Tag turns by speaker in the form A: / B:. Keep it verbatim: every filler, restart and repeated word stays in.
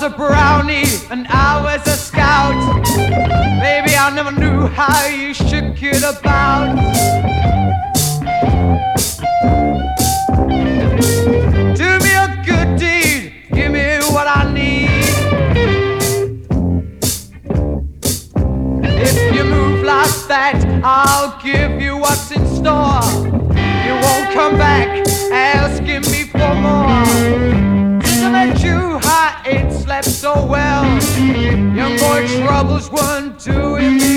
A: a brownie and I was a scout. Baby, I never knew how you shook it about. Do me a good deed, give me what I need. If you move like that, I'll give you what's in store. You won't come back asking me for more. Since I met you, I ain't slept so well. Young boy troubles weren't doing me